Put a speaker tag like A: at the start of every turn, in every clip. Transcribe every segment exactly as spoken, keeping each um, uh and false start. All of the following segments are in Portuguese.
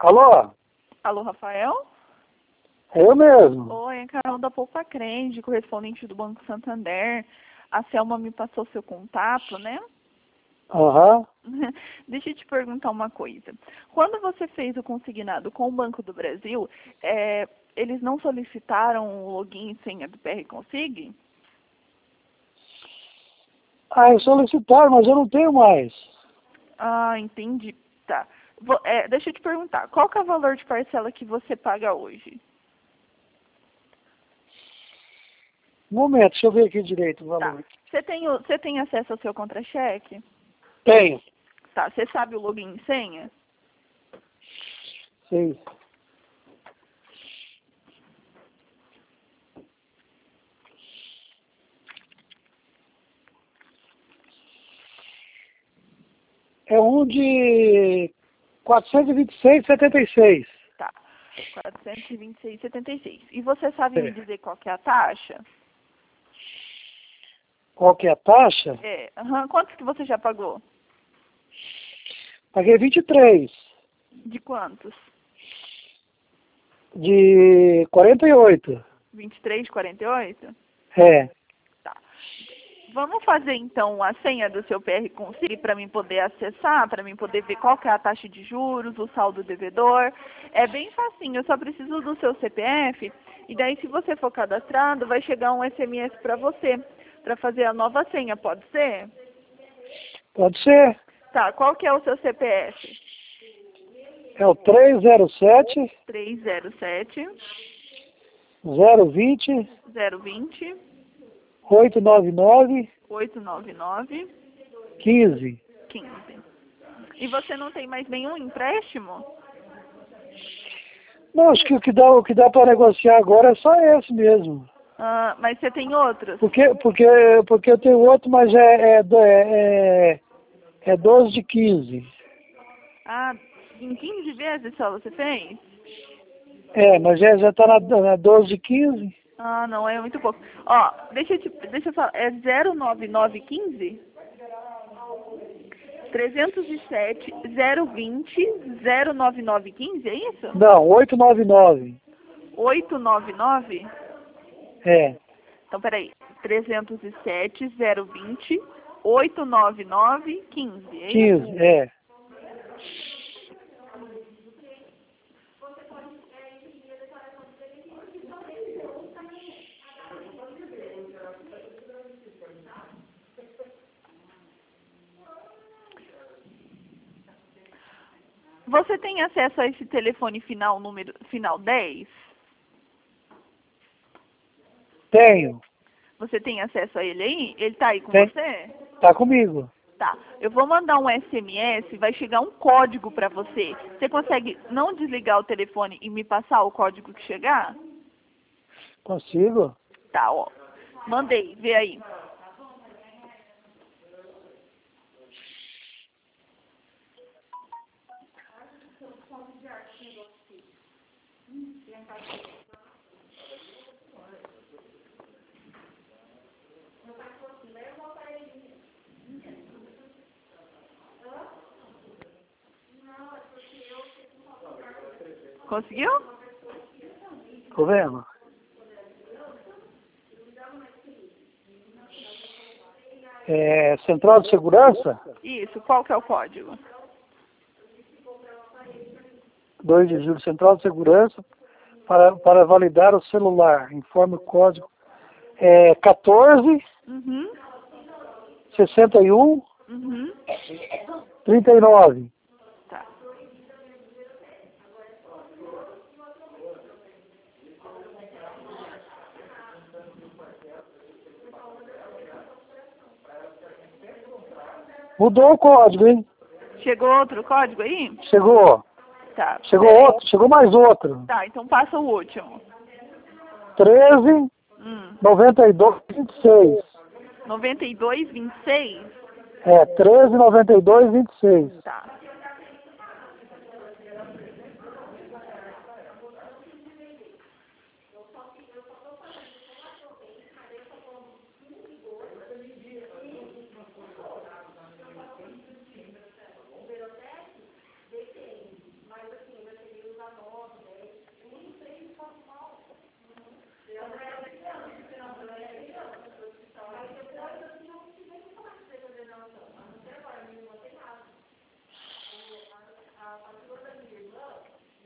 A: Alô?
B: Alô, Rafael?
A: É eu mesmo.
B: Oi, é Carol da Poupa Crente, correspondente do Banco Santander. A Selma me passou seu contato, né?
A: Aham.
B: Deixa eu te perguntar uma coisa. Quando você fez o consignado com o Banco do Brasil, é, eles não solicitaram o login e senha do P R Consig?
A: Ah, eu solicitaram, mas eu não tenho mais.
B: Ah, entendi. Tá. Vou- é, deixa eu te perguntar, qual que é o valor de parcela que você paga hoje?
A: Um momento, deixa eu ver aqui direito o
B: Tá.
A: valor.
B: Você tem, o- você tem acesso ao seu contra-cheque?
A: Tenho.
B: Tá. Você sabe o login e senha?
A: Sim. É um de quatrocentos e vinte e seis, setenta e seis.
B: Tá. quatrocentos e vinte e seis vírgula setenta e seis. E você sabe me
A: É.
B: dizer qual que é a taxa?
A: Qual que é a taxa?
B: É. Aham. Quantos que você já pagou?
A: Paguei vinte e três.
B: De quantos?
A: De quarenta e oito.
B: vinte e três, quarenta e oito?
A: É.
B: Tá. Vamos fazer então a senha do seu P R Consig para mim poder acessar, para mim poder ver qual que é a taxa de juros, o saldo devedor. É bem facinho, eu só preciso do seu C P F e daí se você for cadastrado vai chegar um S M S para você, para fazer a nova senha, pode ser?
A: Pode ser.
B: Tá, qual que é o seu C P F?
A: É o três zero sete,
B: três zero sete,
A: zero vinte,
B: zero vinte,
A: oito nove nove,
B: oito nove nove,
A: quinze.
B: quinze. E você não tem mais nenhum empréstimo?
A: Não, acho que o que dá, o que dá para negociar agora é só esse mesmo.
B: Ah, mas você tem outros?
A: Porque, porque, porque eu tenho outro, mas é, é, do- é, é, é doze de quinze.
B: Ah, em quinze vezes só você fez?
A: É, mas já, já tá na, na doze de quinze.
B: Ah, não, é muito pouco. Ó, deixa eu, te, deixa eu falar, é zero nove nove um cinco? trezentos e sete, zero vinte, zero nove nove um cinco, é isso?
A: Não, oito nove nove.
B: oito nove nove?
A: É,
B: Então, peraí. trezentos e sete, zero vinte, oito nove nove, quinze, é isso?
A: quinze, é.
B: Você tem acesso a esse telefone final, número, final dez?
A: Tenho.
B: Você tem acesso a ele aí? Ele tá aí com
A: Tem.
B: você?
A: Tá comigo.
B: Tá. Eu vou mandar um S M S, vai chegar um código para você. Você consegue não desligar o telefone e me passar o código que chegar?
A: Consigo?
B: Tá, ó. Mandei, vê aí. Conseguiu?
A: Tô vendo? É, Central de Segurança,
B: Isso, qual que é o código?
A: dois de julho, Central de Segurança, para, para validar o celular. Informe o código. É quatorze,
B: Uhum.
A: sessenta e um,
B: Uhum.
A: trinta e nove.
B: Tá.
A: Mudou o código, hein?
B: Chegou outro código aí?
A: Chegou.
B: Tá.
A: Chegou
B: Peraí.
A: outro, chegou mais outro.
B: Tá, então passa o último.
A: treze,
B: Hum.
A: noventa e dois, vinte e seis.
B: noventa e dois, vinte e seis?
A: É, treze, noventa e dois, vinte e seis.
B: Tá.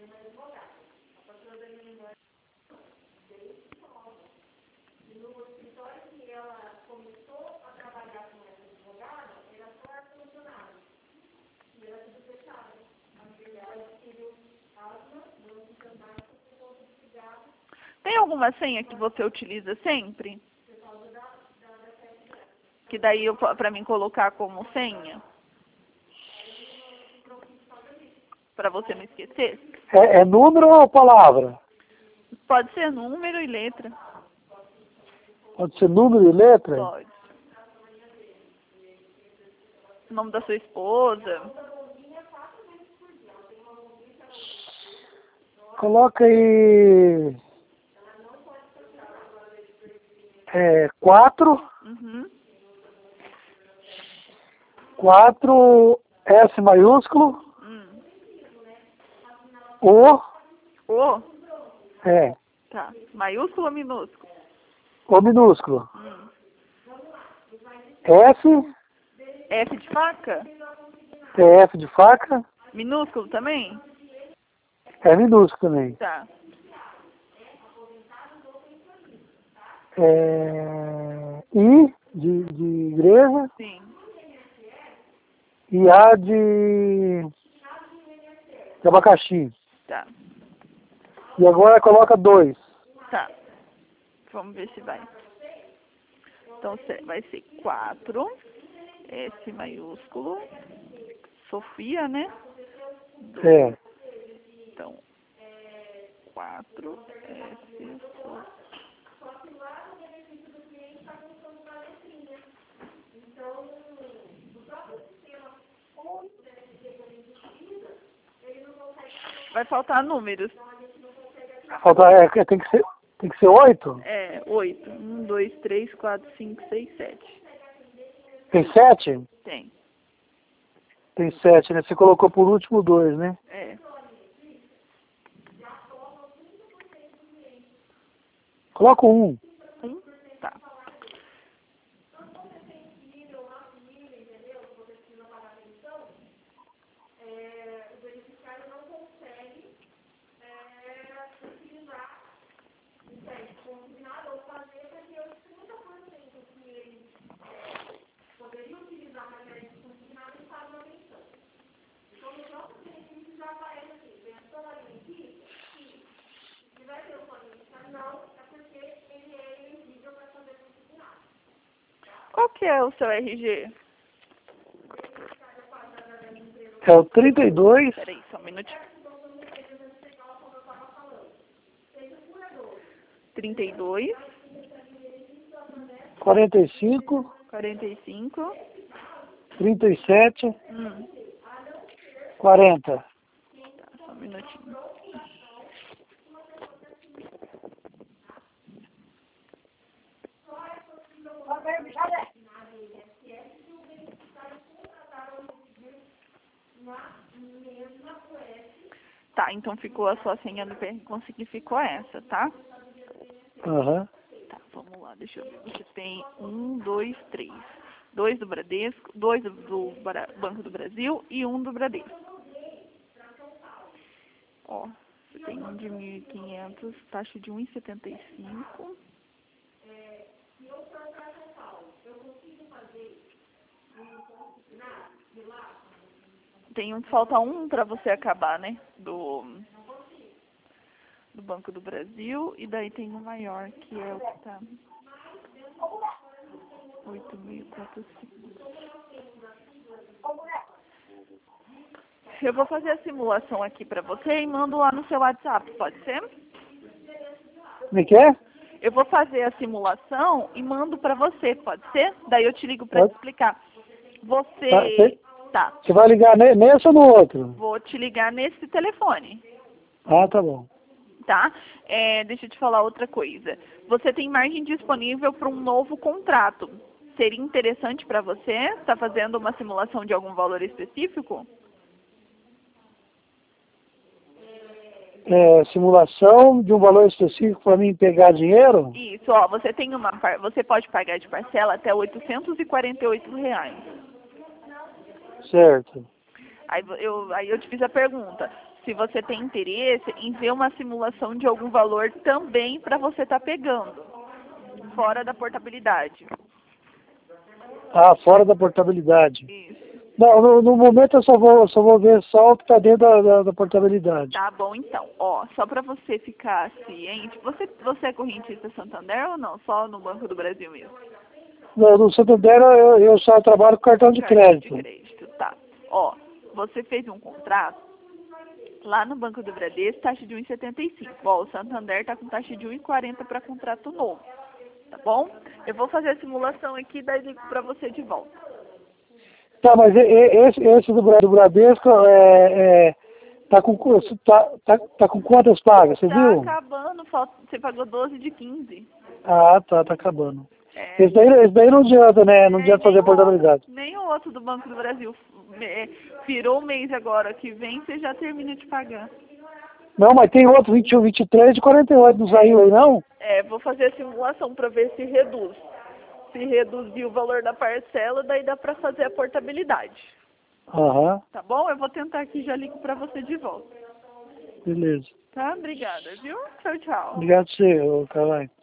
B: Tem alguma senha que você utiliza sempre? Que daí eu para mim colocar como senha? Para você não esquecer?
A: É, é número ou palavra?
B: Pode ser número e letra.
A: Pode ser número e letra?
B: Pode. O nome da sua esposa.
A: Coloca aí... É, quatro,
B: Uhum.
A: quatro, S maiúsculo,
B: Hum.
A: O,
B: O?
A: é,
B: Tá. Maiúsculo ou minúsculo?
A: O minúsculo,
B: Hum.
A: S,
B: F de faca?
A: é F de faca,
B: Minúsculo também?
A: é minúsculo também.
B: Tá.
A: É, I de, de igreja
B: Sim.
A: e A de, de abacaxi.
B: Tá.
A: E agora coloca dois.
B: Tá. Vamos ver se vai. Então cê- vai ser quatro, S maiúsculo, Sofia, né? Dois.
A: É,
B: Então, quatro, S, Sofia. Vai faltar números.
A: falta, é, tem que ser, tem que ser oito?
B: É, oito. Um, dois, três, quatro, cinco, seis, sete.
A: Tem sete?
B: Tem.
A: Tem sete, né? Você colocou por último dois, né?
B: É.
A: Coloca um.
B: Um? Tá. Qual que é o seu R G?
A: É o trinta e dois,
B: Peraí, só um minutinho. trinta e dois,
A: quarenta e cinco,
B: quarenta e cinco.
A: trinta e sete,
B: Hum.
A: quarenta.
B: Tá, só um minutinho. Tá, então ficou a sua senha do P R Consegui, ficou essa, tá?
A: Aham.
B: Tá, vamos lá, deixa eu ver. Você tem um, dois, três. Dois do Bradesco, dois do, do Bra- Banco do Brasil e um do Bradesco. Ó, você tem um de mil e quinhentos, taxa de um e setenta e cinco. Tem um, falta um para você acabar, né? Do, do Banco do Brasil. E daí tem o maior, que é o que tá oito mil e quatrocentos. Eu vou fazer a simulação aqui para você e mando lá no seu WhatsApp, pode ser?
A: Como é que é?
B: Eu vou fazer a simulação e mando para você, pode ser? Daí eu te ligo para te
A: Pode.
B: explicar.
A: Tá,
B: Você...
A: você-
B: Tá,
A: Você vai ligar ne- nesse ou no outro?
B: vou te ligar nesse telefone,
A: Ah, tá bom.
B: tá? É, deixa eu te falar outra coisa. Você tem margem disponível para um novo contrato. Seria interessante para você? Está fazendo uma simulação de algum valor específico?
A: É, simulação de um valor específico para mim pegar dinheiro?
B: Isso, ó, você tem uma par- você pode pagar de parcela até oitocentos e quarenta e oito reais.
A: Certo.
B: Aí vo- eu, aí eu te fiz a pergunta, se você tem interesse em ver uma simulação de algum valor também para você estar pegando, fora da portabilidade.
A: Ah, fora da portabilidade.
B: Isso.
A: Não, no, no momento eu só vou, só vou ver só o que está dentro da, da, da portabilidade.
B: Tá bom, então. Ó, só para você ficar ciente, você, você é correntista Santander ou não? Só no Banco do Brasil mesmo?
A: No, no Santander eu, eu só trabalho com cartão de
B: Cartão
A: crédito.
B: de crédito, tá. Ó, você fez um contrato lá no Banco do Bradesco, taxa de um vírgula setenta e cinco. Ó, o Santander está com taxa de um vírgula quarenta para contrato novo, tá bom? Eu vou fazer a simulação aqui e daí ligo para você de volta.
A: Tá, mas e- e- esse, esse do, Bra- do Bradesco é, é, tá, com, tá, tá, tá com quantas pagas, você
B: Tá
A: viu?
B: acabando, falta, você pagou doze de quinze.
A: Ah, tá, tá acabando.
B: É,
A: Esse daí, esse daí não adianta, né? Não
B: é,
A: adianta
B: nem
A: fazer
B: o outro,
A: portabilidade.
B: nem o outro do Banco do Brasil é, virou o mês agora que vem, você já termina de pagar.
A: Não, mas tem outro, vinte e um, vinte e três de quarenta e oito, não saiu aí não?
B: É, vou fazer a simulação para ver se reduz. Se reduzir o valor da parcela, daí dá para fazer a portabilidade.
A: Aham,
B: Tá bom? Eu vou tentar aqui e já ligo para você de volta.
A: beleza.
B: Tá? Obrigada, viu? Tchau, tchau.
A: Obrigado a você, ô Carvalho.